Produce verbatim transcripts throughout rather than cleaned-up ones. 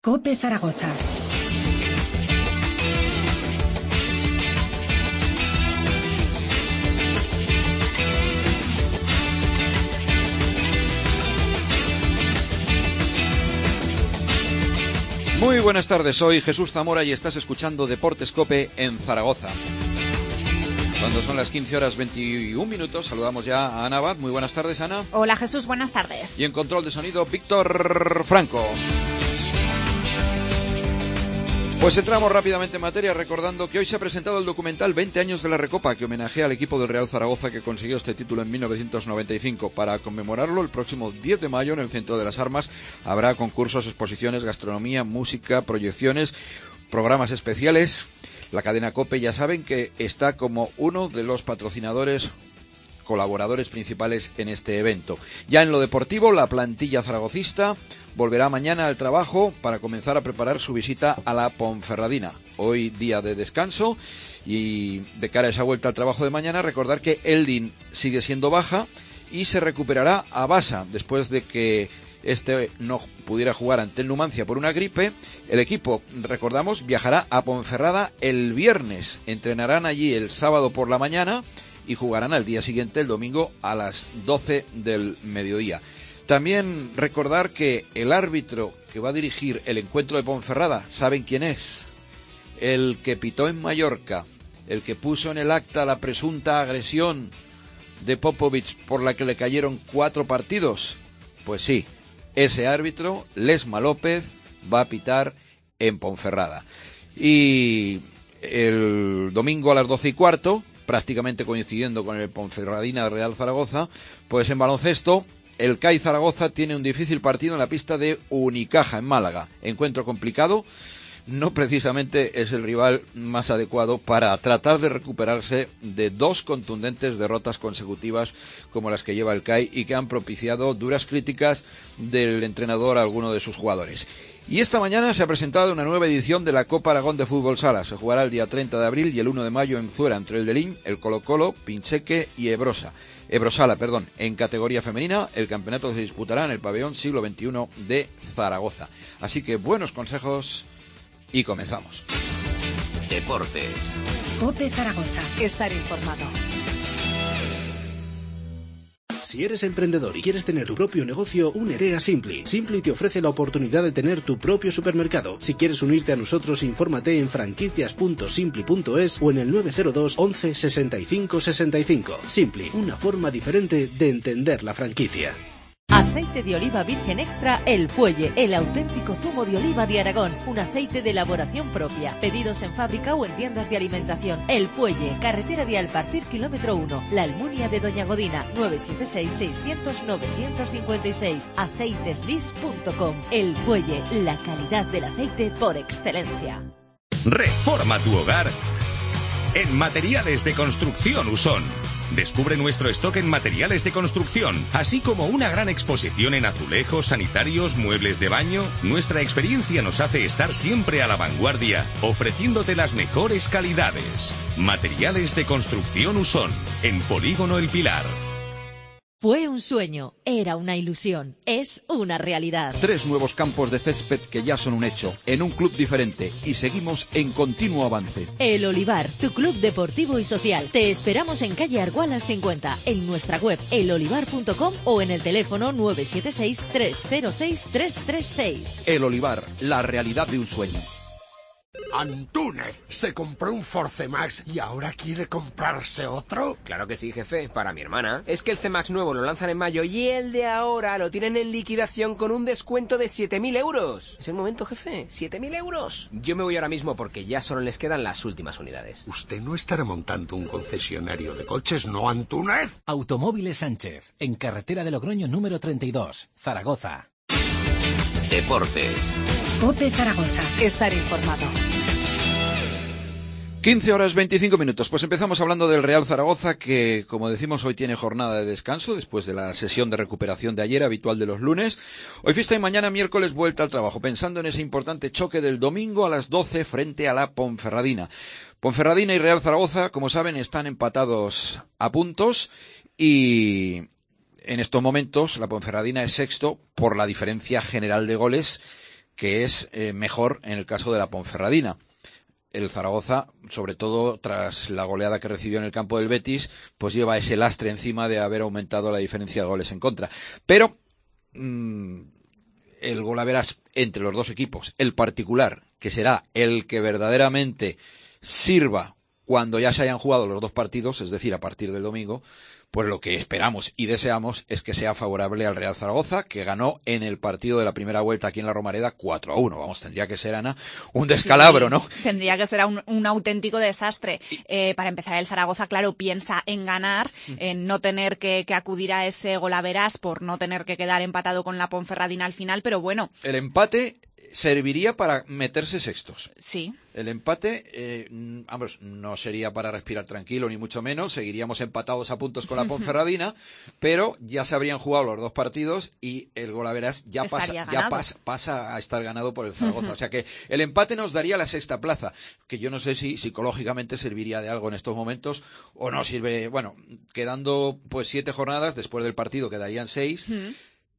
COPE Zaragoza. Muy buenas tardes, soy Jesús Zamora y estás escuchando Deportes COPE en Zaragoza. Cuando son las quince horas veintiún minutos, saludamos ya a Ana Abad. Muy buenas tardes, Ana. Hola, Jesús, buenas tardes. Y en control de sonido, Víctor Franco. Pues entramos rápidamente en materia recordando que hoy se ha presentado el documental veinte años de la Recopa, que homenajea al equipo del Real Zaragoza que consiguió este título en mil novecientos noventa y cinco. Para conmemorarlo, el próximo diez de mayo en el Centro de las Armas habrá concursos, exposiciones, gastronomía, música, proyecciones, programas especiales. La cadena COPE, ya saben que está como uno de los patrocinadores colaboradores principales en este evento. Ya en lo deportivo, la plantilla zaragocista volverá mañana al trabajo para comenzar a preparar su visita a la Ponferradina. Hoy día de descanso y de cara a esa vuelta al trabajo de mañana, recordar que Eldin sigue siendo baja y se recuperará a Basa después de que este no pudiera jugar ante el Numancia por una gripe. El equipo, recordamos, viajará a Ponferrada el viernes. Entrenarán allí el sábado por la mañana y jugarán al día siguiente, el domingo, a las doce del mediodía. También recordar que el árbitro que va a dirigir el encuentro de Ponferrada, ¿saben quién es? El que pitó en Mallorca, el que puso en el acta la presunta agresión de Popovic por la que le cayeron cuatro partidos. Pues sí, ese árbitro, Lesma López, va a pitar en Ponferrada. Y el domingo a las doce y cuarto, prácticamente coincidiendo con el Ponferradina Real Zaragoza, pues en baloncesto, el C A I Zaragoza tiene un difícil partido en la pista de Unicaja, en Málaga. Encuentro complicado, no precisamente es el rival más adecuado para tratar de recuperarse de dos contundentes derrotas consecutivas como las que lleva el C A I y que han propiciado duras críticas del entrenador a alguno de sus jugadores. Y esta mañana se ha presentado una nueva edición de la Copa Aragón de Fútbol Sala. Se jugará el día treinta de abril y el uno de mayo en Zuera, entre el Delín, el Colo-Colo, Pincheque y Ebrosa. Ebrosala, perdón. En categoría femenina, el campeonato se disputará en el pabellón siglo veintiuno de Zaragoza. Así que buenos consejos y comenzamos. Deportes. COPE Zaragoza. Estar informado. Si eres emprendedor y quieres tener tu propio negocio, únete a Simply. Simply te ofrece la oportunidad de tener tu propio supermercado. Si quieres unirte a nosotros, infórmate en franquicias punto simply punto es o en el nueve cero dos once sesenta y cinco sesenta y cinco. Simply, una forma diferente de entender la franquicia. Aceite de oliva virgen extra El Fuelle, el auténtico zumo de oliva de Aragón, un aceite de elaboración propia. Pedidos en fábrica o en tiendas de alimentación. El Fuelle, carretera de Alpartir, kilómetro uno, La Almunia de Doña Godina, nueve siete seis, seiscientos, novecientos cincuenta y seis, aceiteslis punto com. El Fuelle, la calidad del aceite por excelencia. Reforma tu hogar en Materiales de Construcción Usón. Descubre nuestro stock en materiales de construcción, así como una gran exposición en azulejos, sanitarios, muebles de baño. Nuestra experiencia nos hace estar siempre a la vanguardia, ofreciéndote las mejores calidades. Materiales de Construcción Usón, en Polígono El Pilar. Fue un sueño, era una ilusión, es una realidad. Tres nuevos campos de césped que ya son un hecho, en un club diferente, y seguimos en continuo avance. El Olivar, tu club deportivo y social. Te esperamos en calle Argualas cincuenta, en nuestra web el olivar punto com o en el teléfono nueve siete seis, tres cero seis, tres tres seis. El Olivar, la realidad de un sueño. Antúnez se compró un Ford C-Max y ahora quiere comprarse otro. Claro que sí, jefe, para mi hermana. Es que el C-Max nuevo lo lanzan en mayo y el de ahora lo tienen en liquidación con un descuento de siete mil euros. Es el momento, jefe, siete mil euros. Yo me voy ahora mismo porque ya solo les quedan las últimas unidades. Usted no estará montando un concesionario de coches, ¿no, Antúnez? Automóviles Sánchez, en carretera de Logroño número treinta y dos, Zaragoza. Deportes. COPE Zaragoza. Estar informado. quince horas veinticinco minutos. Pues empezamos hablando del Real Zaragoza, que, como decimos, hoy tiene jornada de descanso después de la sesión de recuperación de ayer, habitual de los lunes. Hoy fiesta y mañana miércoles vuelta al trabajo, pensando en ese importante choque del domingo a las doce frente a la Ponferradina. Ponferradina y Real Zaragoza, como saben, están empatados a puntos y en estos momentos la Ponferradina es sexto por la diferencia general de goles que es eh, mejor en el caso de la Ponferradina. El Zaragoza, sobre todo tras la goleada que recibió en el campo del Betis, pues lleva ese lastre encima de haber aumentado la diferencia de goles en contra. Pero mmm, el golaveras entre los dos equipos, el particular, que será el que verdaderamente sirva cuando ya se hayan jugado los dos partidos, es decir, a partir del domingo, pues lo que esperamos y deseamos es que sea favorable al Real Zaragoza, que ganó en el partido de la primera vuelta aquí en la Romareda cuatro a uno. Vamos, tendría que ser, Ana, un descalabro, ¿no? Sí, tendría que ser un, un auténtico desastre. Eh, para empezar, el Zaragoza, claro, piensa en ganar, en no tener que, que acudir a ese golaveras por no tener que quedar empatado con la Ponferradina al final, pero bueno. El empate serviría para meterse sextos. Sí. El empate, eh, vamos, no sería para respirar tranquilo, ni mucho menos. Seguiríamos empatados a puntos con la Ponferradina, pero ya se habrían jugado los dos partidos y el golaveras ya, pasa, ya pasa, pasa a estar ganado por el Zaragoza. O sea que el empate nos daría la sexta plaza, que yo no sé si psicológicamente serviría de algo en estos momentos o no sirve. Bueno, quedando pues siete jornadas, después del partido quedarían seis. Uh-huh.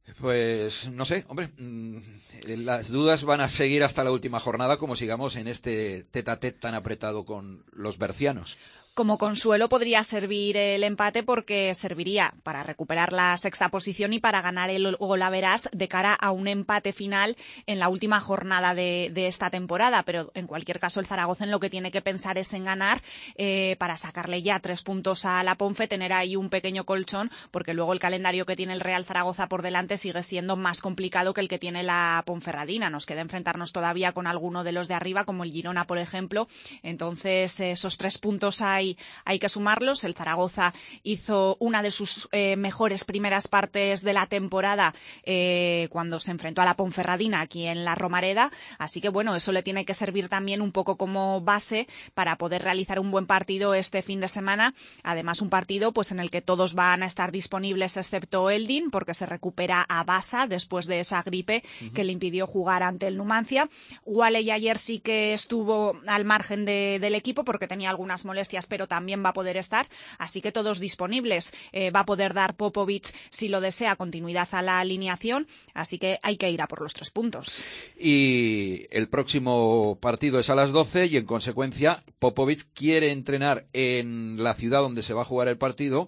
Pues no sé, hombre, mmm, las dudas van a seguir hasta la última jornada como sigamos en este tete-a-tete tan apretado con los bercianos. Como consuelo podría servir el empate porque serviría para recuperar la sexta posición y para ganar el golaveras de cara a un empate final en la última jornada de, de esta temporada. Pero en cualquier caso el Zaragoza en lo que tiene que pensar es en ganar eh, para sacarle ya tres puntos a la Ponfe, tener ahí un pequeño colchón, porque luego el calendario que tiene el Real Zaragoza por delante sigue siendo más complicado que el que tiene la Ponferradina. Nos queda enfrentarnos todavía con alguno de los de arriba, como el Girona, por ejemplo. Entonces esos tres puntos hay Hay, hay que sumarlos. El Zaragoza hizo una de sus eh, mejores primeras partes de la temporada eh, cuando se enfrentó a la Ponferradina aquí en la Romareda, así que bueno, eso le tiene que servir también un poco como base para poder realizar un buen partido este fin de semana. Además, un partido pues en el que todos van a estar disponibles excepto Eldin, porque se recupera a Basa después de esa gripe uh-huh. que le impidió jugar ante el Numancia. Walley ayer sí que estuvo al margen de, del equipo porque tenía algunas molestias, pero también va a poder estar, así que todos disponibles. Eh, va a poder dar Popovic, si lo desea, continuidad a la alineación, así que hay que ir a por los tres puntos. Y el próximo partido es a las doce y en consecuencia Popovic quiere entrenar en la ciudad donde se va a jugar el partido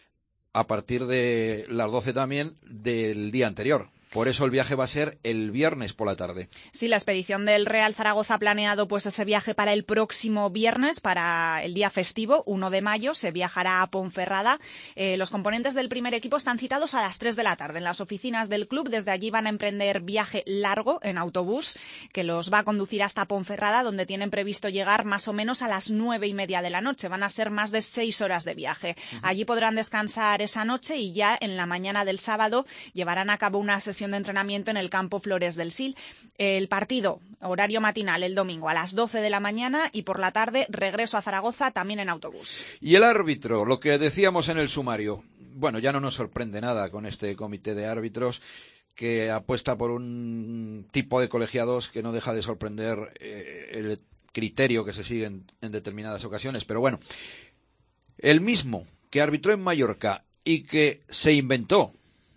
a partir de las doce también del día anterior. Por eso el viaje va a ser el viernes por la tarde. Sí, la expedición del Real Zaragoza ha planeado pues ese viaje para el próximo viernes, para el día festivo, uno de mayo. Se viajará a Ponferrada. Eh, los componentes del primer equipo están citados a las tres de la tarde en las oficinas del club. Desde allí van a emprender viaje largo en autobús que los va a conducir hasta Ponferrada, donde tienen previsto llegar más o menos a las nueve y media de la noche. Van a ser más de seis horas de viaje. Uh-huh. Allí podrán descansar esa noche y ya en la mañana del sábado llevarán a cabo una sesión de entrenamiento en el campo Flores del Sil. El partido, horario matinal el domingo a las doce de la mañana y por la tarde regreso a Zaragoza también en autobús. Y el árbitro, lo que decíamos en el sumario, bueno, ya no nos sorprende nada con este comité de árbitros que apuesta por un tipo de colegiados que no deja de sorprender eh, el criterio que se sigue en, en determinadas ocasiones, pero bueno, el mismo que arbitró en Mallorca y que se inventó,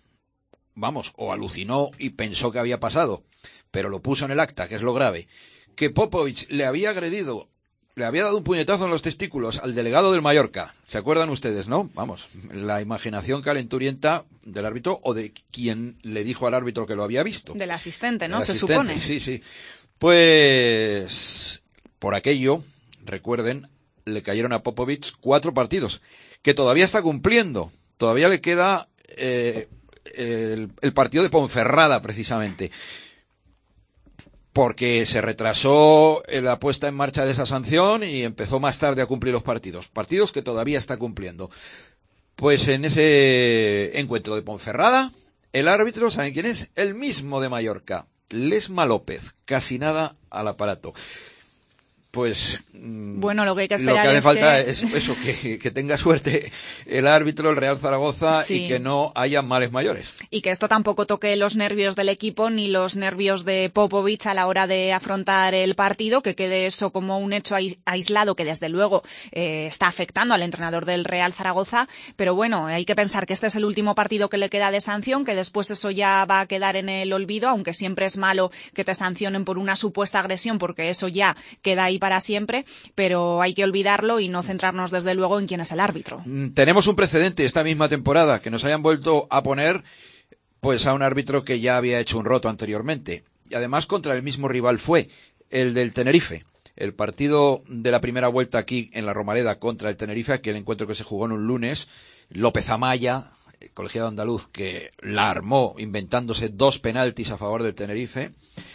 vamos, o alucinó y pensó que había pasado, pero lo puso en el acta, que es lo grave, que Popovic le había agredido, le había dado un puñetazo en los testículos al delegado del Mallorca. ¿Se acuerdan ustedes, no? Vamos, la imaginación calenturienta del árbitro o de quien le dijo al árbitro que lo había visto. Del asistente, ¿no? Del Se asistente, supone. Sí, sí. Pues, por aquello, recuerden, le cayeron a Popovic cuatro partidos, que todavía está cumpliendo. Todavía le queda eh, el, el partido de Ponferrada, precisamente. Porque se retrasó la puesta en marcha de esa sanción y empezó más tarde a cumplir los partidos. Partidos que todavía está cumpliendo. Pues en ese encuentro de Ponferrada, el árbitro, ¿saben quién es? El mismo de Mallorca, Lesma López. Casi nada al aparato. pues bueno, lo que hay que esperar lo que hace es falta que... es eso, que, que tenga suerte el árbitro, el Real Zaragoza, sí. y que no haya males mayores. Y que esto tampoco toque los nervios del equipo ni los nervios de Popovic a la hora de afrontar el partido, que quede eso como un hecho aislado que desde luego eh, está afectando al entrenador del Real Zaragoza, pero bueno, hay que pensar que este es el último partido que le queda de sanción, que después eso ya va a quedar en el olvido, aunque siempre es malo que te sancionen por una supuesta agresión, porque eso ya queda ahí para siempre, pero hay que olvidarlo y no centrarnos desde luego en quién es el árbitro. Tenemos un precedente esta misma temporada, que nos hayan vuelto a poner pues a un árbitro que ya había hecho un roto anteriormente, y además contra el mismo rival fue, el del Tenerife. El partido de la primera vuelta aquí en la Romareda contra el Tenerife, aquel encuentro que se jugó en un lunes, López Amaya, el colegiado andaluz, que la armó inventándose dos penaltis a favor del Tenerife,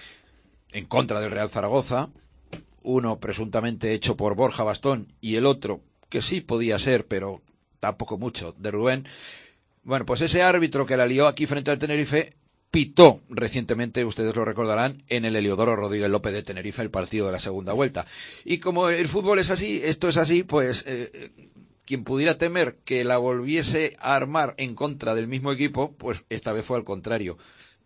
en contra del Real Zaragoza, uno presuntamente hecho por Borja Bastón y el otro, que sí podía ser, pero tampoco mucho, de Rubén. Bueno, pues ese árbitro que la lió aquí frente al Tenerife pitó recientemente, ustedes lo recordarán, en el Heliodoro Rodríguez López de Tenerife el partido de la segunda vuelta. Y como el fútbol es así, esto es así, pues eh, quien pudiera temer que la volviese a armar en contra del mismo equipo, pues esta vez fue al contrario.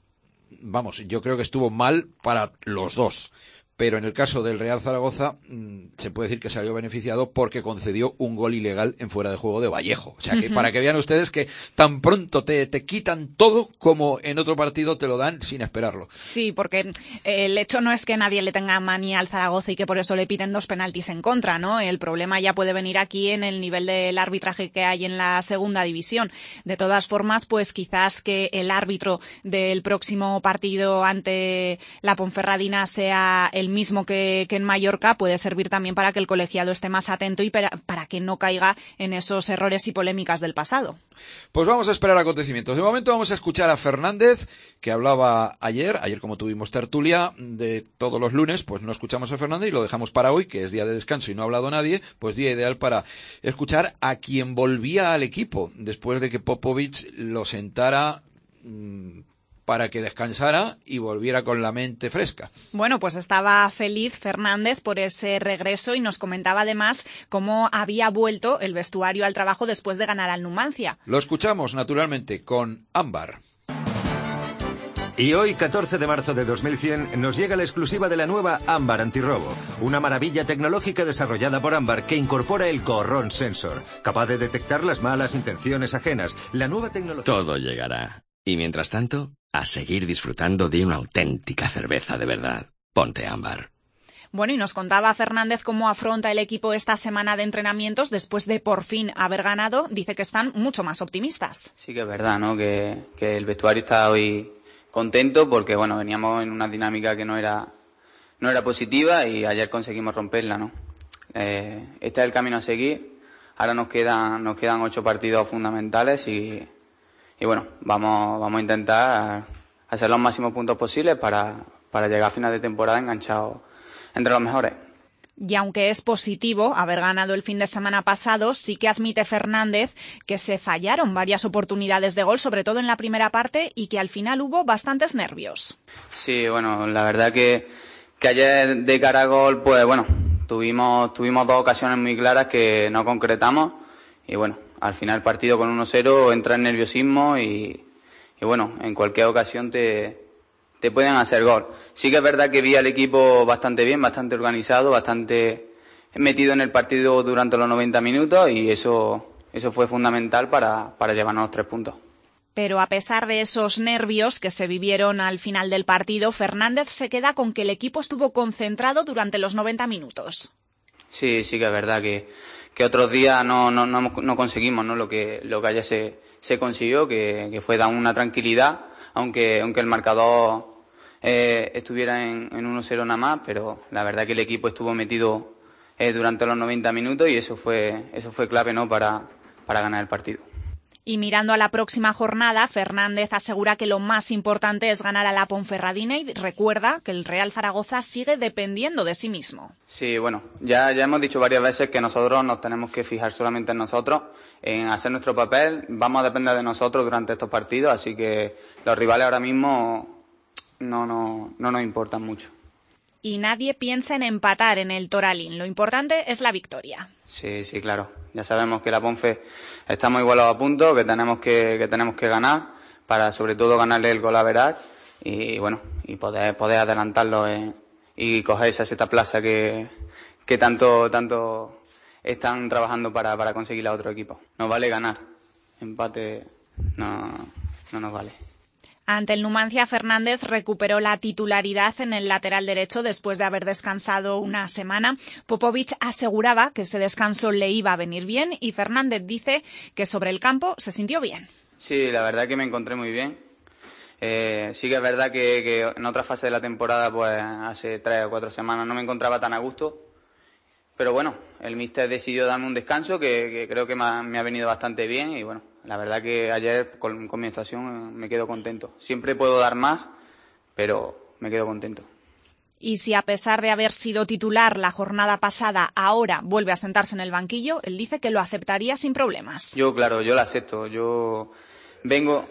Vamos, yo creo que estuvo mal para los dos. Pero en el caso del Real Zaragoza mmm, se puede decir que salió beneficiado porque concedió un gol ilegal en fuera de juego de Vallejo. O sea, que uh-huh. para que vean ustedes que tan pronto te, te quitan todo como en otro partido te lo dan sin esperarlo. Sí, porque el hecho no es que nadie le tenga manía al Zaragoza y que por eso le piden dos penaltis en contra, ¿no? El problema ya puede venir aquí en el nivel del arbitraje que hay en la segunda división. De todas formas, pues quizás que el árbitro del próximo partido ante la Ponferradina sea el mismo que, que en Mallorca puede servir también para que el colegiado esté más atento y para, para que no caiga en esos errores y polémicas del pasado. Pues vamos a esperar acontecimientos. De momento vamos a escuchar a Fernández, que hablaba ayer, ayer como tuvimos tertulia de todos los lunes, pues no escuchamos a Fernández y lo dejamos para hoy, que es día de descanso y no ha hablado nadie, pues día ideal para escuchar a quien volvía al equipo después de que Popovic lo sentara mmm, para que descansara y volviera con la mente fresca. Bueno, pues estaba feliz Fernández por ese regreso y nos comentaba además cómo había vuelto el vestuario al trabajo después de ganar al Numancia. Lo escuchamos naturalmente con Ámbar. Y hoy, catorce de marzo de dos mil cien, nos llega la exclusiva de la nueva Ámbar Antirrobo, una maravilla tecnológica desarrollada por Ámbar que incorpora el Corrón Sensor, capaz de detectar las malas intenciones ajenas. La nueva tecnología... Todo llegará. Y mientras tanto, a seguir disfrutando de una auténtica cerveza de verdad. Ponte Ámbar. Bueno, y nos contaba Fernández cómo afronta el equipo esta semana de entrenamientos después de por fin haber ganado. Dice que están mucho más optimistas. Sí que es verdad, ¿no? Que, que el vestuario está hoy contento porque, bueno, veníamos en una dinámica que no era, no era positiva y ayer conseguimos romperla, ¿no? Eh, este es el camino a seguir. Ahora nos quedan, nos quedan ocho partidos fundamentales y... Y bueno, vamos, vamos a intentar hacer los máximos puntos posibles para, para llegar a final de temporada enganchados entre los mejores. Y aunque es positivo haber ganado el fin de semana pasado, sí que admite Fernández que se fallaron varias oportunidades de gol, sobre todo en la primera parte, y que al final hubo bastantes nervios. Sí, bueno, la verdad que, que ayer de cara a gol, pues bueno, tuvimos, tuvimos dos ocasiones muy claras que no concretamos y bueno, al final el partido con uno cero entra en nerviosismo y, y bueno, en cualquier ocasión te, te pueden hacer gol. Sí que es verdad que vi al equipo bastante bien, bastante organizado, bastante metido en el partido durante los noventa minutos y eso, eso fue fundamental para, para llevarnos los tres puntos. Pero a pesar de esos nervios que se vivieron al final del partido, Fernández se queda con que el equipo estuvo concentrado durante los noventa minutos. Sí, sí que es verdad que, que otros días no, no, no, no conseguimos, ¿no? Lo que, lo que ayer se, se consiguió, que, que fue dar una tranquilidad, aunque, aunque el marcador eh, estuviera en, en uno cero nada más, pero la verdad que el equipo estuvo metido eh, durante los noventa minutos y eso fue, eso fue clave, ¿no? para, para ganar el partido. Y mirando a la próxima jornada, Fernández asegura que lo más importante es ganar a la Ponferradina y recuerda que el Real Zaragoza sigue dependiendo de sí mismo. Sí, bueno, ya, ya hemos dicho varias veces que nosotros nos tenemos que fijar solamente en nosotros, en hacer nuestro papel. Vamos a depender de nosotros durante estos partidos, así que los rivales ahora mismo no, no, no nos importan mucho. Y nadie piensa en empatar en el Toralín. Lo importante es la victoria. Sí, sí, claro. Ya sabemos que la Ponfe estamos igualados a punto, que tenemos que, que tenemos que ganar para sobre todo ganarle el golaveras y bueno, y poder poder adelantarlo en, y coger esa sexta plaza que, que tanto tanto están trabajando para, para conseguir a otro equipo. Nos vale ganar. Empate no, no nos vale. Ante el Numancia, Fernández recuperó la titularidad en el lateral derecho después de haber descansado una semana. Popovic aseguraba que ese descanso le iba a venir bien y Fernández dice que sobre el campo se sintió bien. Sí, la verdad que me encontré muy bien. Eh, sí que es verdad que, que en otra fase de la temporada, pues hace tres o cuatro semanas, no me encontraba tan a gusto. Pero bueno, el míster decidió darme un descanso que, que creo que me ha, me ha venido bastante bien y bueno, la verdad que ayer con, con mi actuación me quedo contento. Siempre puedo dar más, pero me quedo contento. Y si a pesar de haber sido titular la jornada pasada, ahora vuelve a sentarse en el banquillo, él dice que lo aceptaría sin problemas. Yo, claro, yo lo acepto. Yo vengo...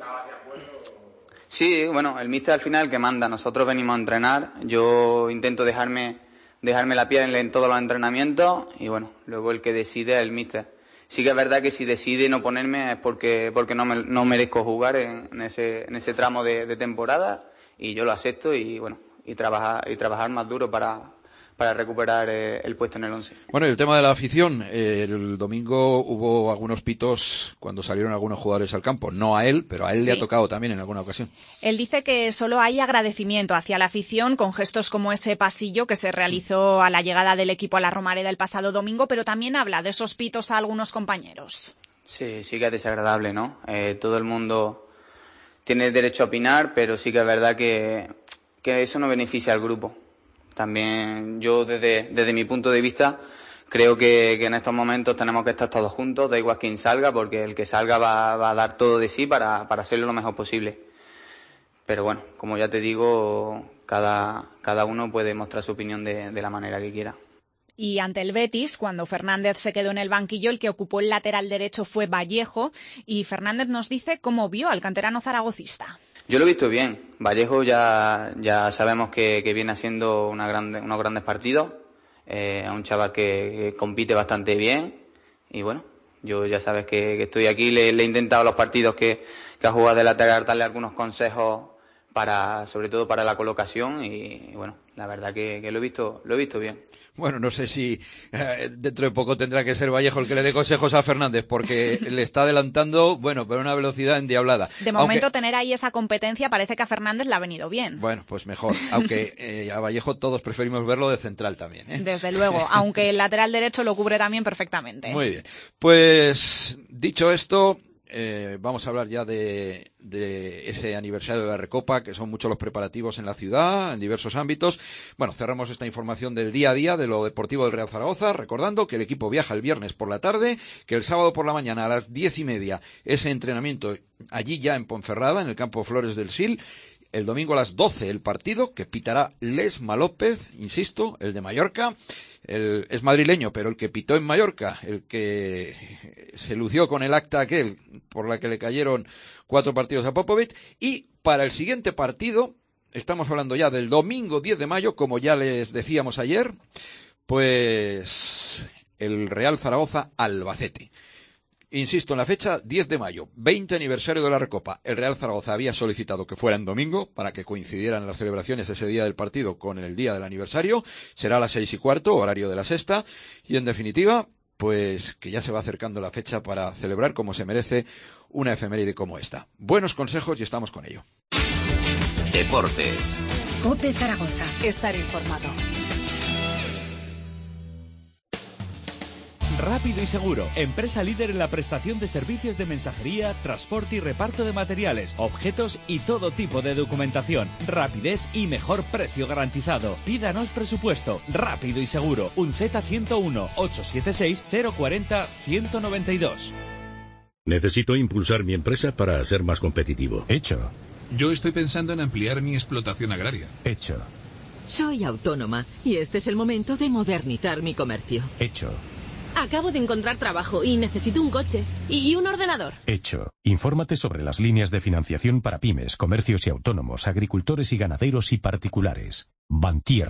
Sí, bueno, el míster al final que manda. Nosotros venimos a entrenar. Yo intento dejarme... dejarme la piel en todos los entrenamientos y bueno, luego el que decide es el míster. Sí que es verdad que si decide no ponerme es porque porque no, me, no merezco jugar en, en ese en ese tramo de, de temporada y yo lo acepto y bueno, y trabajar y trabajar más duro para para recuperar eh, el puesto en el once. Bueno, y el tema de la afición, eh, el domingo hubo algunos pitos cuando salieron algunos jugadores al campo, no a él, pero a él sí le ha tocado también en alguna ocasión. Él dice que solo hay agradecimiento hacia la afición con gestos como ese pasillo que se realizó a la llegada del equipo a la Romareda el pasado domingo, pero también habla de esos pitos a algunos compañeros. Sí, sí que es desagradable, ¿no? Eh, todo el mundo tiene derecho a opinar, pero sí que es verdad que, que eso no beneficia al grupo. También yo desde, desde mi punto de vista creo que, que en estos momentos tenemos que estar todos juntos, da igual quién salga, porque el que salga va, va a dar todo de sí para, para hacerlo lo mejor posible. Pero bueno, como ya te digo, cada, cada uno puede mostrar su opinión de, de la manera que quiera. Y ante el Betis, cuando Fernández se quedó en el banquillo, el que ocupó el lateral derecho fue Vallejo y Fernández nos dice cómo vio al canterano zaragocista. Yo lo he visto bien. Vallejo ya, ya sabemos que, que viene haciendo una grande, unos grandes partidos. Es eh, un chaval que, que compite bastante bien. Y bueno, yo ya sabes que, que estoy aquí. Le, le he intentado los partidos que, que ha jugado de lateral darle algunos consejos para, sobre todo para la colocación. Y, y bueno, la verdad que, que lo he visto, lo he visto bien. Bueno, no sé si eh, dentro de poco tendrá que ser Vallejo el que le dé consejos a Fernández, porque le está adelantando, bueno, pero a una velocidad endiablada. De momento, aunque, tener ahí esa competencia parece que a Fernández le ha venido bien. Bueno, pues mejor, aunque eh, a Vallejo todos preferimos verlo de central también, ¿eh? Desde luego, aunque el lateral derecho lo cubre también perfectamente. Muy bien. Pues, dicho esto... Eh, vamos a hablar ya de, de ese aniversario de la Recopa, que son muchos los preparativos en la ciudad, en diversos ámbitos. Bueno, cerramos esta información del día a día de lo deportivo del Real Zaragoza, recordando que el equipo viaja el viernes por la tarde, que el sábado por la mañana a las diez y media ese entrenamiento allí ya en Ponferrada, en el campo Flores del Sil. El domingo a las doce el partido que pitará Lesma López, insisto, el de Mallorca. El, es madrileño, pero el que pitó en Mallorca, el que se lució con el acta aquel por la que le cayeron cuatro partidos a Popovic. Y para el siguiente partido, estamos hablando ya del domingo diez de mayo, como ya les decíamos ayer, pues el Real Zaragoza Albacete. Insisto en la fecha, diez de mayo, veinte aniversario de la Recopa. El Real Zaragoza había solicitado que fuera en domingo para que coincidieran las celebraciones ese día del partido con el día del aniversario. Será a las seis y cuarto, horario de la sexta. Y en definitiva, pues que ya se va acercando la fecha para celebrar como se merece una efeméride como esta. Buenos consejos y estamos con ello. Deportes. COPE Zaragoza. Estar informado. Rápido y Seguro, empresa líder en la prestación de servicios de mensajería, transporte y reparto de materiales, objetos y todo tipo de documentación. Rapidez y mejor precio garantizado. Pídanos presupuesto. Rápido y Seguro. Un Z ciento uno, ochocientos setenta y seis, cero cuarenta, ciento noventa y dos. Necesito impulsar mi empresa para ser más competitivo. Hecho. Yo estoy pensando en ampliar mi explotación agraria. Hecho. Soy autónoma y este es el momento de modernizar mi comercio. Hecho. Acabo de encontrar trabajo y necesito un coche y un ordenador. Hecho. Infórmate sobre las líneas de financiación para pymes, comercios y autónomos, agricultores y ganaderos y particulares. Bantierra.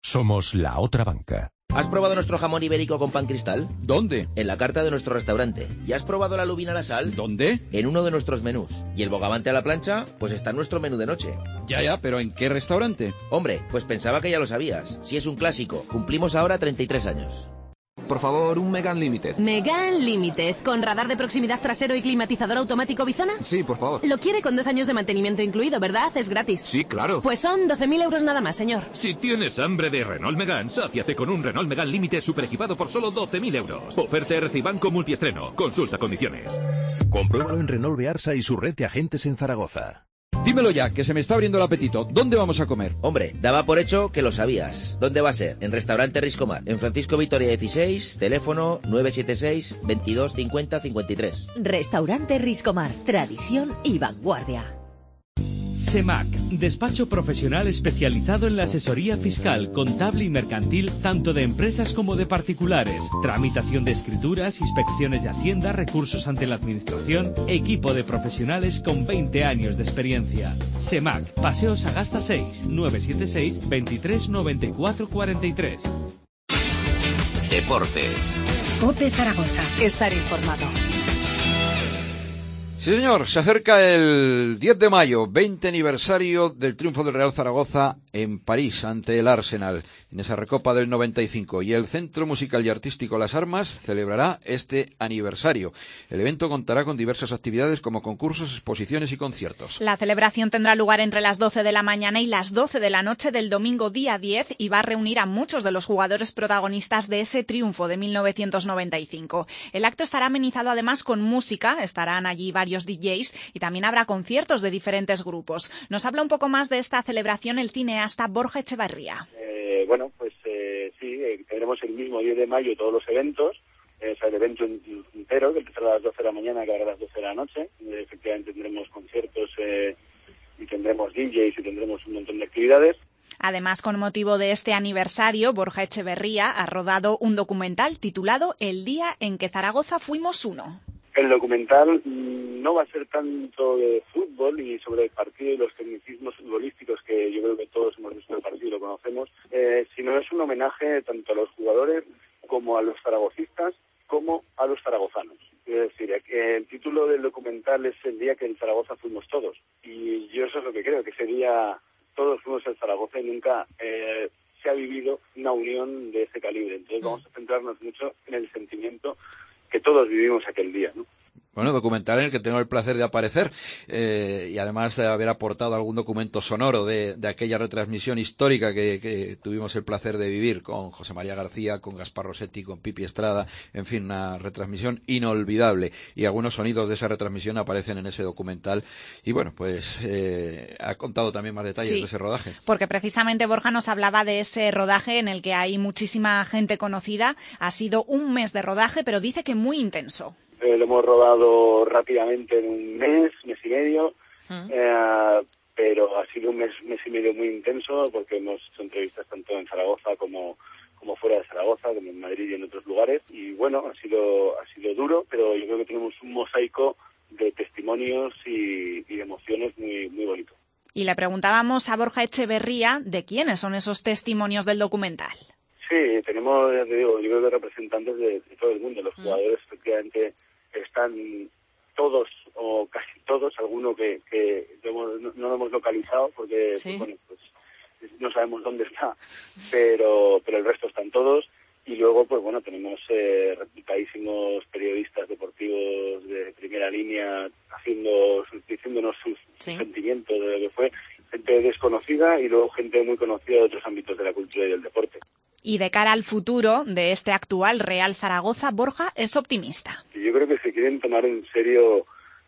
Somos la otra banca. ¿Has probado nuestro jamón ibérico con pan cristal? ¿Dónde? En la carta de nuestro restaurante. ¿Y has probado la lubina a la sal? ¿Dónde? En uno de nuestros menús. ¿Y el bogavante a la plancha? Pues está en nuestro menú de noche. Ya, ya, pero ¿en qué restaurante? Hombre, pues pensaba que ya lo sabías. Si es un clásico. Cumplimos ahora treinta y tres años. Por favor, un Megane Limited. Megane Limited, con radar de proximidad trasero y climatizador automático Bizona. Sí, por favor. Lo quiere con dos años de mantenimiento incluido, ¿verdad? Es gratis. Sí, claro. Pues son doce mil euros nada más, señor. Si tienes hambre de Renault Megane, sáciate con un Renault Megane Limited super equipado por solo doce mil euros. Oferta R C I Banco multiestreno. Consulta condiciones. Compruébalo en Renault Bearsa y su red de agentes en Zaragoza. Dímelo ya, que se me está abriendo el apetito. ¿Dónde vamos a comer? Hombre, daba por hecho que lo sabías. ¿Dónde va a ser? En Restaurante Riscomar, en Francisco Vitoria dieciséis, teléfono nueve siete seis, veintidós cincuenta cincuenta y tres. Restaurante Riscomar, tradición y vanguardia. SEMAC, despacho profesional especializado en la asesoría fiscal, contable y mercantil, tanto de empresas como de particulares, tramitación de escrituras, inspecciones de Hacienda, recursos ante la Administración, equipo de profesionales con veinte años de experiencia. SEMAC, Paseo Sagasta seis, nueve siete seis, veintitrés noventa y cuatro cuarenta y tres. Deportes. COPE Zaragoza. Estar informado. Sí, señor, se acerca el diez de mayo, veinte aniversario del triunfo del Real Zaragoza en París ante el Arsenal, en esa Recopa del noventa y cinco, y el Centro Musical y Artístico Las Armas celebrará este aniversario. El evento contará con diversas actividades como concursos, exposiciones y conciertos. La celebración tendrá lugar entre las doce de la mañana y las doce de la noche del domingo día diez y va a reunir a muchos de los jugadores protagonistas de ese triunfo de mil novecientos noventa y cinco. El acto estará amenizado además con música, estarán allí varios D Js y también habrá conciertos de diferentes grupos. Nos habla un poco más de esta celebración el cineasta Borja Echevarría. Eh, bueno, pues eh, sí, eh, tendremos el mismo diez de mayo todos los eventos, eh, o sea, el evento entero, que empezará a las doce de la mañana y acabará a las doce de la noche. Eh, efectivamente tendremos conciertos eh, y tendremos D Js y tendremos un montón de actividades. Además, con motivo de este aniversario, Borja Echevarría ha rodado un documental titulado El día en que Zaragoza fuimos uno. El documental no va a ser tanto de fútbol y sobre el partido y los tecnicismos futbolísticos que yo creo que todos hemos visto el partido y lo conocemos, eh, sino es un homenaje tanto a los jugadores como a los zaragocistas como a los zaragozanos. Es decir, el título del documental es El día que en Zaragoza fuimos todos. Y yo eso es lo que creo, que ese día todos fuimos en Zaragoza y nunca eh, se ha vivido una unión de ese calibre. Entonces vamos a centrarnos mucho en el sentimiento que todos vivimos aquel día, ¿no? Bueno, documental en el que tengo el placer de aparecer eh, y además de haber aportado algún documento sonoro de, de aquella retransmisión histórica que, que tuvimos el placer de vivir con José María García, con Gaspar Rossetti, con Pipi Estrada, en fin, una retransmisión inolvidable y algunos sonidos de esa retransmisión aparecen en ese documental y bueno, pues eh, ha contado también más detalles sí, de ese rodaje. Porque precisamente Borja nos hablaba de ese rodaje en el que hay muchísima gente conocida, ha sido un mes de rodaje, pero dice que muy intenso. Eh, lo hemos rodado rápidamente en un mes, mes y medio, uh-huh. eh, pero ha sido un mes, mes y medio muy intenso porque hemos hecho entrevistas tanto en Zaragoza como, como fuera de Zaragoza, como en Madrid y en otros lugares. Y bueno, ha sido, ha sido duro, pero yo creo que tenemos un mosaico de testimonios y, y de emociones muy, muy bonito. Y le preguntábamos a Borja Echevarría de quiénes son esos testimonios del documental. Sí, tenemos, ya te digo, yo creo que representantes de, de todo el mundo. Los jugadores efectivamente están todos o casi todos, alguno que, que hemos, no, no lo hemos localizado porque ¿sí? pues, bueno, pues no sabemos dónde está, pero pero el resto están todos. Y luego, pues bueno, tenemos eh, replicadísimos periodistas deportivos de primera línea haciendo, diciéndonos sus, ¿sí? sus sentimientos de lo que fue, gente desconocida y luego gente muy conocida de otros ámbitos de la cultura y del deporte. Y de cara al futuro de este actual Real Zaragoza, Borja es optimista. Yo creo que se quieren tomar en serio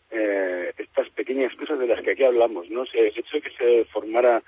eh, estas pequeñas cosas de las que aquí hablamos, ¿no? El hecho de que se formara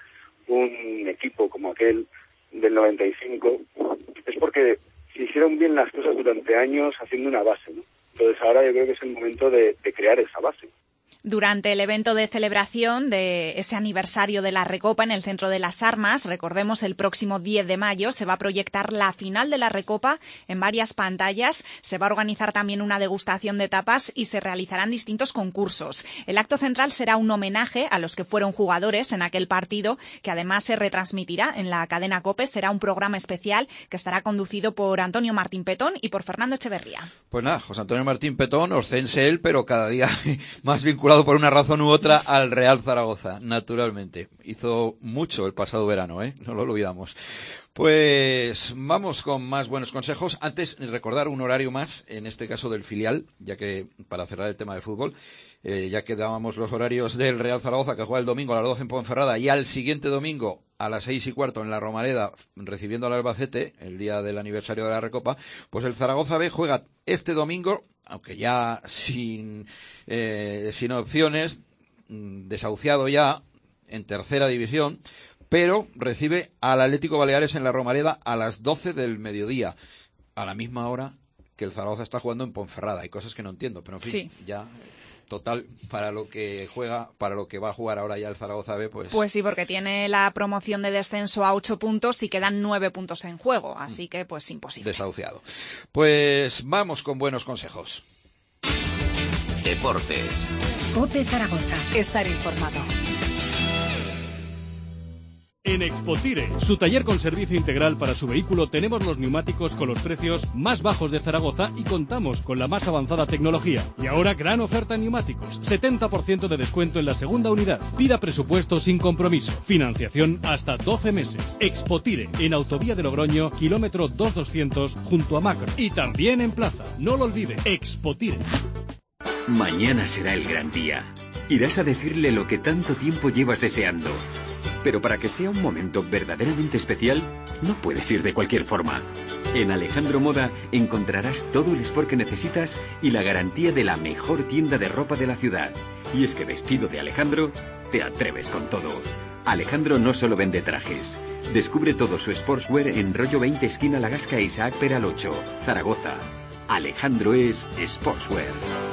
un equipo como aquel del noventa y cinco es porque se hicieron bien las cosas durante años haciendo una base, ¿no? Entonces ahora yo creo que es el momento de, de crear esa base. Durante el evento de celebración de ese aniversario de la Recopa en el Centro de las Armas, recordemos, el próximo diez de mayo se va a proyectar la final de la Recopa en varias pantallas, se va a organizar también una degustación de tapas y se realizarán distintos concursos. El acto central será un homenaje a los que fueron jugadores en aquel partido, que además se retransmitirá en la cadena COPE. Será un programa especial que estará conducido por Antonio Martín Petón y por Fernando Echeverría. Pues nada, José Antonio Martín Petón, oscense él, pero cada día más vinculado por una razón u otra al Real Zaragoza, naturalmente. Hizo mucho el pasado verano, ¿eh? No lo olvidamos. Pues vamos con más buenos consejos. Antes, recordar un horario más, en este caso del filial, ya que para cerrar el tema de fútbol, eh, ya que dábamos los horarios del Real Zaragoza, que juega el domingo a las doce en Ponferrada, y al siguiente domingo a las seis y cuarto en la Romareda, recibiendo al Albacete, el día del aniversario de la Recopa, pues el Zaragoza B juega este domingo, aunque ya sin, eh, sin opciones, desahuciado ya en tercera división, pero recibe al Atlético Baleares en la Romareda a las doce del mediodía, a la misma hora que el Zaragoza está jugando en Ponferrada. Hay cosas que no entiendo, pero en fin, sí. ya... Total, para lo que juega, para lo que va a jugar ahora ya el Zaragoza B, pues... Pues sí, porque tiene la promoción de descenso a ocho puntos y quedan nueve puntos en juego, así que pues imposible. Desahuciado. Pues vamos con buenos consejos. Deportes. COPE Zaragoza. Estar informado. En Expotire, su taller con servicio integral para su vehículo, tenemos los neumáticos con los precios más bajos de Zaragoza y contamos con la más avanzada tecnología. Y ahora gran oferta en neumáticos, setenta por ciento de descuento en la segunda unidad. Pida presupuesto sin compromiso, financiación hasta doce meses. Expotire, en Autovía de Logroño, kilómetro dos mil doscientos, junto a Macro. Y también en Plaza, no lo olvide, Expotire. Mañana será el gran día. Irás a decirle lo que tanto tiempo llevas deseando. Pero para que sea un momento verdaderamente especial, no puedes ir de cualquier forma. En Alejandro Moda encontrarás todo el sport que necesitas y la garantía de la mejor tienda de ropa de la ciudad. Y es que vestido de Alejandro, te atreves con todo. Alejandro no solo vende trajes. Descubre todo su sportswear en Rollo veinte, esquina La Gasca e Isaac Peral ocho, Zaragoza. Alejandro es sportswear.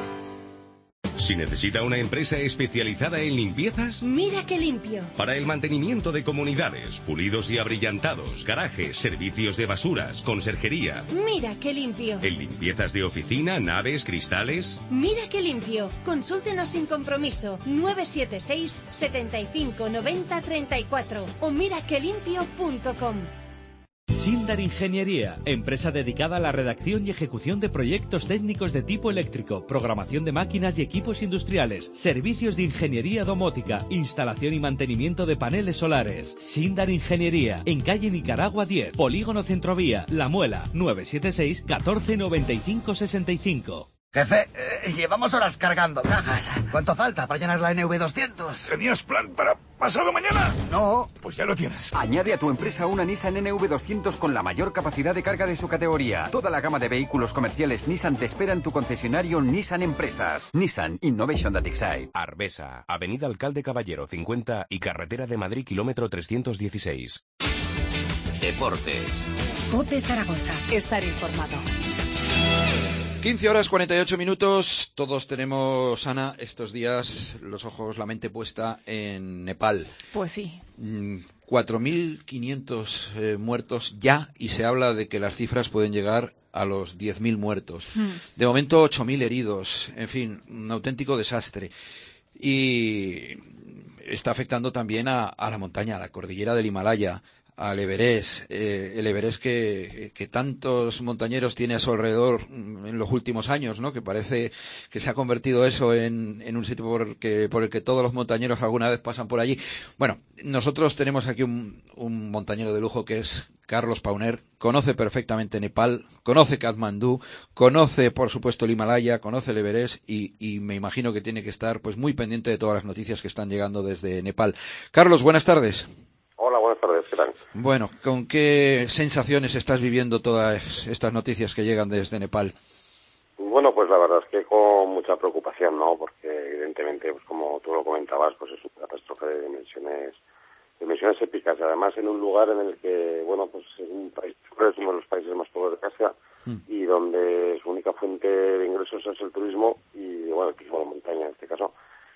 Si necesita una empresa especializada en limpiezas, Mira qué limpio. Para el mantenimiento de comunidades, pulidos y abrillantados, garajes, servicios de basuras, conserjería. Mira qué limpio. En limpiezas de oficina, naves, cristales. Mira qué limpio. Consúltenos sin compromiso. nueve siete seis, setenta y cinco, noventa, treinta y cuatro o mira qué limpio punto com. Sindar Ingeniería, empresa dedicada a la redacción y ejecución de proyectos técnicos de tipo eléctrico, programación de máquinas y equipos industriales, servicios de ingeniería domótica, instalación y mantenimiento de paneles solares. Sindar Ingeniería, en calle Nicaragua diez, Polígono Centrovía, La Muela, nueve siete seis, catorce, noventa y cinco, sesenta y cinco. Jefe, eh, llevamos horas cargando cajas. ¿Cuánto falta para llenar la N V doscientos? ¿Tenías plan para pasado mañana? No. Pues ya lo tienes. Añade a tu empresa una Nissan N V doscientos con la mayor capacidad de carga de su categoría. Toda la gama de vehículos comerciales Nissan te espera en tu concesionario Nissan Empresas. Nissan Innovation that excites. Arbesa, Avenida Alcalde Caballero cincuenta y Carretera de Madrid, kilómetro trescientos dieciséis. Deportes. COPE Zaragoza. Estar informado. quince horas cuarenta y ocho minutos, todos tenemos, Ana, estos días los ojos, la mente puesta en Nepal. Pues sí. cuatro mil quinientos eh, muertos ya, y se habla de que las cifras pueden llegar a los diez mil muertos. Hmm. De momento ocho mil heridos, en fin, un auténtico desastre. Y está afectando también a, a la montaña, a la cordillera del Himalaya, al Everest, eh, el Everest que, que tantos montañeros tiene a su alrededor en los últimos años, ¿no? Que parece que se ha convertido eso en, en un sitio por, que, por el que todos los montañeros alguna vez pasan por allí. Bueno, nosotros tenemos aquí un, un montañero de lujo que es Carlos Pauner, conoce perfectamente Nepal, conoce Katmandú, conoce por supuesto el Himalaya, conoce el Everest y, y me imagino que tiene que estar pues muy pendiente de todas las noticias que están llegando desde Nepal. Carlos, buenas tardes. Hola, buenas tardes, ¿qué tal? Bueno, ¿con qué sensaciones estás viviendo todas estas noticias que llegan desde Nepal? Bueno, pues la verdad es que con mucha preocupación, ¿no? Porque evidentemente, pues como tú lo comentabas, pues es una catástrofe de dimensiones, dimensiones épicas. Además, en un lugar en el que, bueno, pues es un país, es uno de los países más pobres de Asia mm. y donde su única fuente de ingresos es el turismo y, bueno, el turismo de montaña en este caso.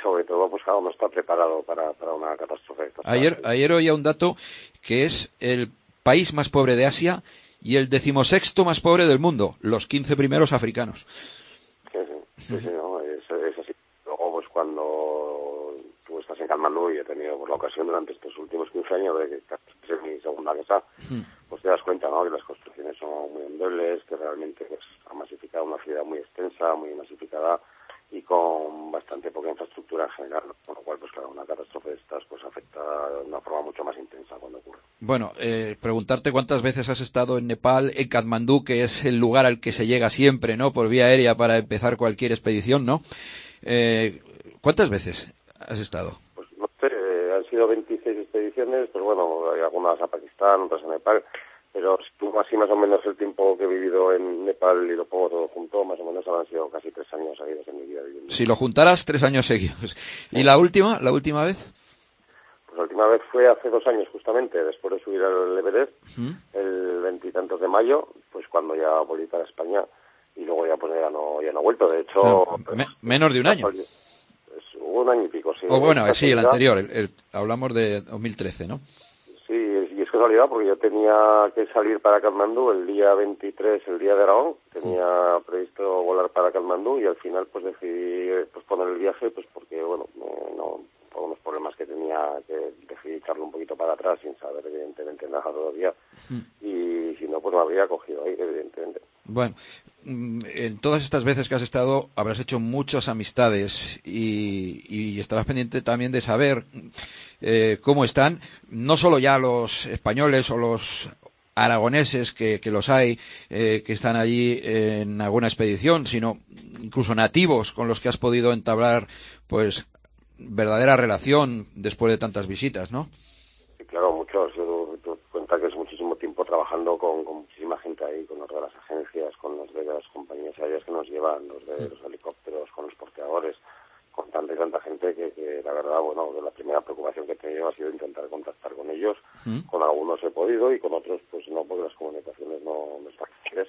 sobre todo, pues cada uno está preparado para, para una catástrofe. Ayer, ayer oía un dato que es el país más pobre de Asia y el decimosexto más pobre del mundo, los quince primeros africanos. Sí, sí, sí, sí, no, es, es así. Luego, pues cuando tú estás en Katmandú, y he tenido pues, la ocasión durante estos últimos quince años de que es mi segunda casa, pues te das cuenta, ¿no?, que las construcciones son muy endebles, que realmente pues, ha masificado una ciudad muy extensa, muy masificada y con bastante poca infraestructura en general, ¿no? Con lo cual, pues claro, una catástrofe de estas pues afecta de una forma mucho más intensa cuando ocurre. Bueno, eh, preguntarte cuántas veces has estado en Nepal, en Katmandú, que es el lugar al que se llega siempre, ¿no?, por vía aérea para empezar cualquier expedición, ¿no? Eh, ¿Cuántas veces has estado? Pues no sé, eh, han sido veintiséis expediciones, pues bueno, hay algunas a Pakistán, otras a Nepal, pero si tú así más o menos el tiempo que he vivido en Nepal y lo pongo todo junto, más o menos han sido casi tres años seguidos en mi vida viviendo. Si lo juntaras, tres años seguidos. ¿Y la última, la última vez? Pues la última vez fue hace dos años justamente, después de subir al Everest, ¿Mm? el veintitantos de mayo, pues cuando ya volví para España, y luego ya pues ya no, ya no he vuelto, de hecho... O sea, me, menos de un año. Es, hubo un año y pico, sí. O bueno, sí, el anterior, el, el, hablamos de dos mil trece, ¿no? Sí, y es casualidad porque yo tenía que salir para Katmandú el día veintitrés, el día de Aragón, tenía previsto volar para Katmandú y al final pues decidí pues poner el viaje pues porque, bueno, eh, no, por unos problemas que tenía que decidí echarlo un poquito para atrás sin saber evidentemente nada todavía mm. y si no pues me habría cogido ahí, evidentemente. Bueno, en todas estas veces que has estado habrás hecho muchas amistades y, y estarás pendiente también de saber eh, cómo están, no solo ya los españoles o los aragoneses, que, que los hay, eh, que están allí en alguna expedición, sino incluso nativos con los que has podido entablar pues verdadera relación después de tantas visitas, ¿no? Sí, claro, muchos. Yo te cuenta que es muchísimo tiempo trabajando con, con muchísima gente ahí, con los de las agencias, con los de las compañías aéreas que nos llevan, los de los helicópteros, con los porteadores, con tanta y tanta gente que, que la verdad, bueno, la primera preocupación que he tenido ha sido intentar contactar con ellos. ¿Mm? Con algunos he podido y con otros pues no, porque las comunicaciones no, no están fáciles.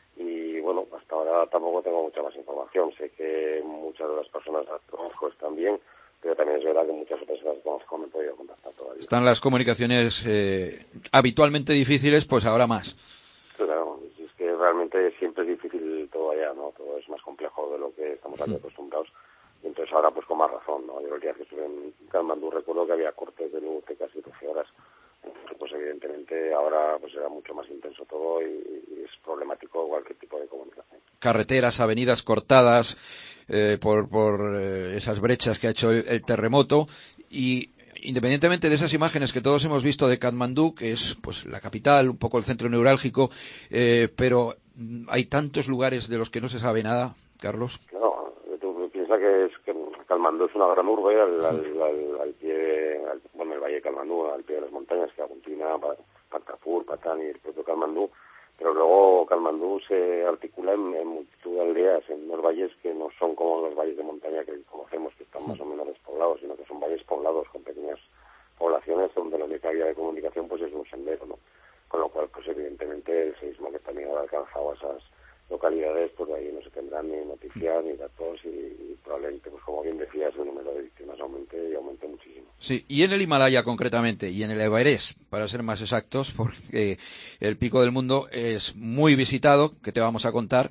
Y bueno, hasta ahora tampoco tengo mucha más información. Sé que muchas de las personas las conozco están bien, pero también es verdad que muchas otras las conozco no he podido contactar todavía. Están las comunicaciones eh, habitualmente difíciles, pues ahora más. Claro, es que realmente siempre es difícil todo allá, ¿no? Todo es más complejo de lo que estamos aquí acostumbrados. Y entonces ahora pues con más razón, ¿no? Yo el día que estuve en Katmandú recuerdo que había cortes de luz de casi doce horas. Entonces pues evidentemente ahora pues era mucho más intenso todo y, y es problemático cualquier tipo de comunicación. Carreteras, avenidas cortadas eh, por, por eh, esas brechas que ha hecho el, el terremoto y independientemente de esas imágenes que todos hemos visto de Katmandú, que es pues la capital, un poco el centro neurálgico, eh, pero hay tantos lugares de los que no se sabe nada, Carlos. No, tú piensas que es que Katmandú es una gran urbe al, al, al, al pie de, al, bueno, el valle de Katmandú, al pie de las montañas que aglutina Bhaktapur, Patan y el propio Katmandú, pero luego Katmandú se articula en, en multitud de aldeas, en unos valles que no son como los valles de montaña que conocemos, que están más o menos despoblados, sino que son valles poblados con pequeñas poblaciones donde la única vía de comunicación pues es un sendero, ¿no? Con lo cual, pues evidentemente el seísmo que también ha alcanzado a esas localidades, pues de ahí no se tendrán ni noticias ni datos y, y probablemente, pues como bien decías, el número de víctimas aumente y aumente muchísimo. Sí, y en el Himalaya concretamente, y en el Everest, para ser más exactos, porque el Pico del Mundo es muy visitado, que te vamos a contar,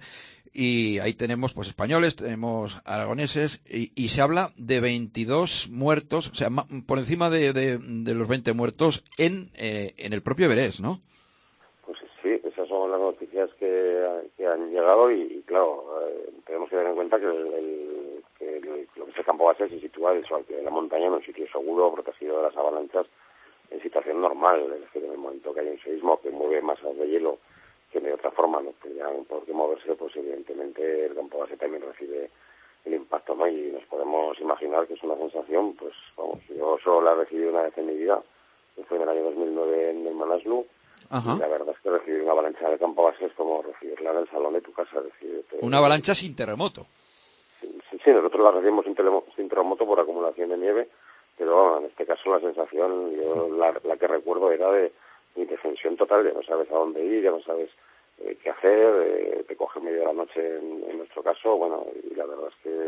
y ahí tenemos pues españoles, tenemos aragoneses, y, y se habla de veintidós muertos, o sea, por encima de, de, de los veinte muertos en, eh, en el propio Everest, ¿no? Pues sí, esas son las noticias que, que han llegado y, y claro, eh, tenemos que tener en cuenta que, el, el, que el, lo que es el campo base se sitúa eso, al pie de la montaña, en un sitio seguro, protegido de las avalanchas, en situación normal. Es decir, en el momento que hay un seísmo que mueve masas de hielo, que de otra forma no tendrían por qué moverse, pues evidentemente el campo base también recibe el impacto, ¿no? Y nos podemos imaginar que es una sensación, pues vamos, yo solo la he recibido una vez en mi vida, que fue en el año dos mil nueve en el Manaslu. Ajá. Y la verdad es que recibir una avalancha en el campo base es como recibirla en el salón de tu casa. Es decir, te... Una avalancha sin terremoto. Sí, sí, sí, nosotros la recibimos sin, terremoto, sin terremoto por acumulación de nieve, pero bueno, en este caso la sensación, yo la, la que recuerdo era de indefensión total, ya no sabes a dónde ir, ya no sabes eh, qué hacer, eh, te coge medio de la noche en, en nuestro caso, bueno, y la verdad es que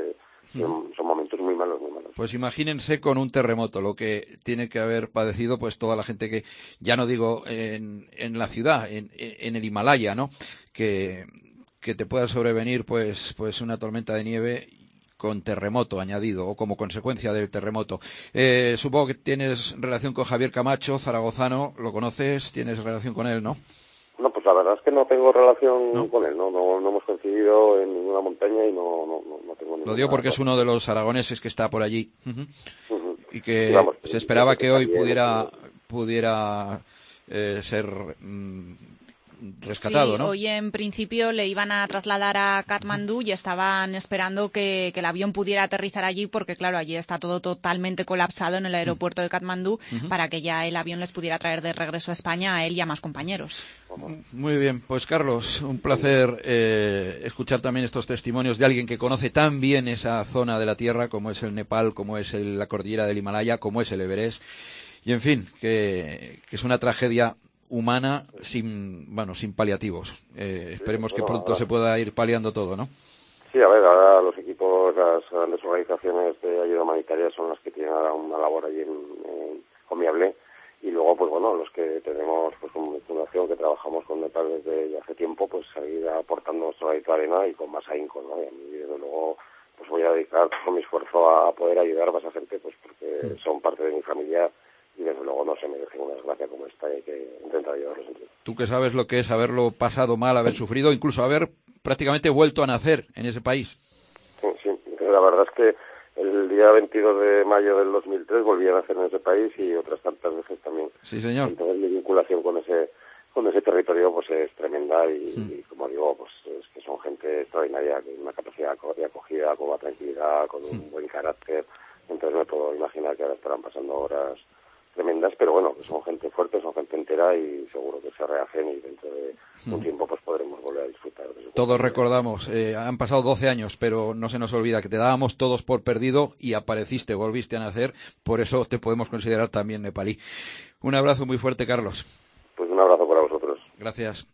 son, son momentos muy malos, muy malos. Pues imagínense con un terremoto, lo que tiene que haber padecido pues toda la gente que, ya no digo en, en la ciudad, en, en el Himalaya, ¿no? Que, que te pueda sobrevenir pues, pues una tormenta de nieve con terremoto añadido o como consecuencia del terremoto. Eh, supongo que tienes relación con Javier Camacho, zaragozano, ¿lo conoces? ¿Tienes relación con él, no? No, pues la verdad es que no tengo relación ¿No? con él, ¿no? No, no hemos coincidido en ninguna montaña y no, no, no, no tengo ninguna... Lo digo porque es uno de los aragoneses que está por allí. Uh-huh. Uh-huh. Y que sí, vamos, se esperaba que hoy también, pudiera, pudiera eh, ser... Mm, rescatado, sí, ¿no? Hoy en principio le iban a trasladar a Katmandú y estaban esperando que, que el avión pudiera aterrizar allí porque, claro, allí está todo totalmente colapsado en el aeropuerto de Katmandú uh-huh. para que ya el avión les pudiera traer de regreso a España a él y a más compañeros. Muy bien, pues Carlos, un placer eh, escuchar también estos testimonios de alguien que conoce tan bien esa zona de la Tierra como es el Nepal, como es el, la cordillera del Himalaya, como es el Everest y, en fin, que, que es una tragedia humana sin, bueno, sin paliativos. Eh, esperemos sí, bueno, que pronto ahora se pueda ir paliando todo, ¿no? Sí, a ver, ahora los equipos, las grandes organizaciones de ayuda humanitaria son las que tienen ahora una labor allí en, en Comiable y luego, pues bueno, los que tenemos pues una fundación que trabajamos con Nepal desde hace tiempo, pues seguir aportando nuestro granito de arena y con más ahínco, ¿no? Y a mí, desde luego, pues voy a dedicar todo mi esfuerzo a poder ayudar a esa gente, pues porque sí. son parte de mi familia y desde luego no se merecen una desgracia como esta y hay que intentar ayudarlos entre todos. Tú que sabes lo que es haberlo pasado mal, haber sufrido, incluso haber prácticamente vuelto a nacer en ese país. Sí, sí, la verdad es que el día veintidós de mayo del dos mil tres volví a nacer en ese país y otras tantas veces también. Sí, señor. Entonces mi vinculación con ese con ese territorio pues es tremenda y, mm. y como digo, pues es que son gente extraordinaria, con una capacidad de acogida, con una tranquilidad, con un mm. buen carácter. Entonces me puedo imaginar que ahora estarán pasando horas tremendas, pero bueno, son gente fuerte, son gente entera y seguro que se rehacen y dentro de un tiempo pues podremos volver a disfrutar de eso. Todos recordamos, eh, han pasado doce años, pero no se nos olvida que te dábamos todos por perdido y apareciste, volviste a nacer, por eso te podemos considerar también nepalí. Un abrazo muy fuerte, Carlos. Pues un abrazo para vosotros. Gracias.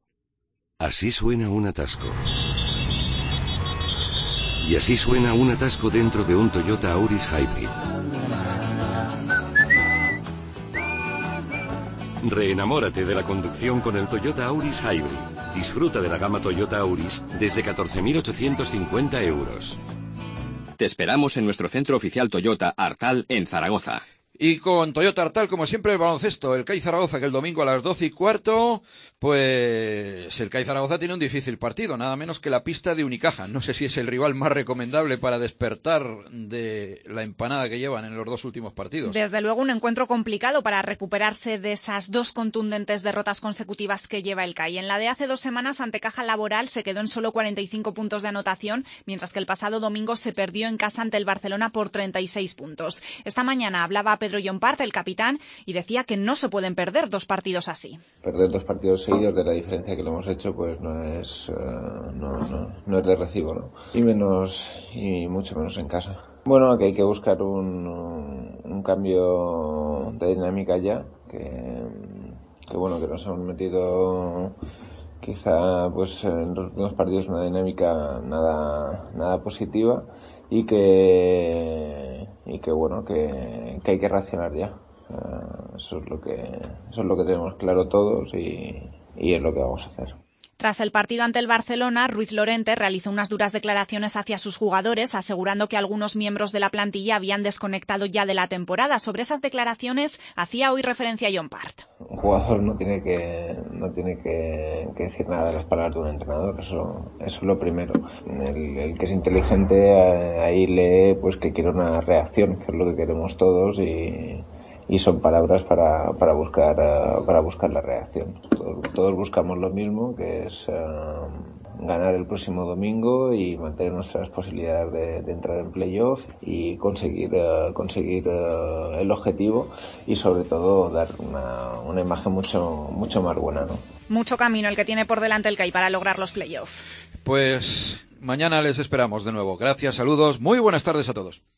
Así suena un atasco. Y así suena un atasco dentro de un Toyota Auris Hybrid. Reenamórate de la conducción con el Toyota Auris Hybrid. Disfruta de la gama Toyota Auris desde catorce mil ochocientos cincuenta euros. Te esperamos en nuestro centro oficial Toyota Artal en Zaragoza. Y con Toyota Artal, como siempre, el baloncesto, el C A I Zaragoza, que el domingo a las doce y cuarto, pues el C A I Zaragoza tiene un difícil partido, nada menos que la pista de Unicaja. No sé si es el rival más recomendable para despertar de la empanada que llevan en los dos últimos partidos. Desde luego un encuentro complicado para recuperarse de esas dos contundentes derrotas consecutivas que lleva el C A I. En la de hace dos semanas ante Caja Laboral se quedó en solo cuarenta y cinco puntos de anotación, mientras que el pasado domingo se perdió en casa ante el Barcelona por treinta y seis puntos. Esta mañana hablaba Pedro Llompart, el capitán, y decía que no se pueden perder dos partidos así. Perder dos partidos seguidos de la diferencia que lo hemos hecho, pues no es, uh, no, no, no es de recibo, ¿no? Y menos, y mucho menos en casa. Bueno, que hay que buscar un, un cambio de dinámica ya, que, que bueno, que nos hemos metido quizá pues en los últimos partidos una dinámica nada, nada positiva. Y que y que bueno que, que hay que reaccionar ya. Uh, eso es lo que eso es lo que tenemos claro todos y, y es lo que vamos a hacer. Tras el partido ante el Barcelona, Ruiz Lorente realizó unas duras declaraciones hacia sus jugadores, asegurando que algunos miembros de la plantilla habían desconectado ya de la temporada. Sobre esas declaraciones hacía hoy referencia a Llompart. Un jugador no tiene que no tiene que, que decir nada de las palabras de un entrenador, eso, eso es lo primero. El, el que es inteligente ahí lee pues que quiere una reacción, que es lo que queremos todos y y son palabras para para buscar uh, para buscar la reacción. Todos, todos buscamos lo mismo, que es uh, ganar el próximo domingo y mantener nuestras posibilidades de, de entrar en playoff y conseguir uh, conseguir uh, el objetivo y sobre todo dar una, una imagen mucho mucho más buena, ¿no? Mucho camino el que tiene por delante el C A I para lograr los playoffs. Pues mañana les esperamos de nuevo. Gracias, saludos, muy buenas tardes a todos.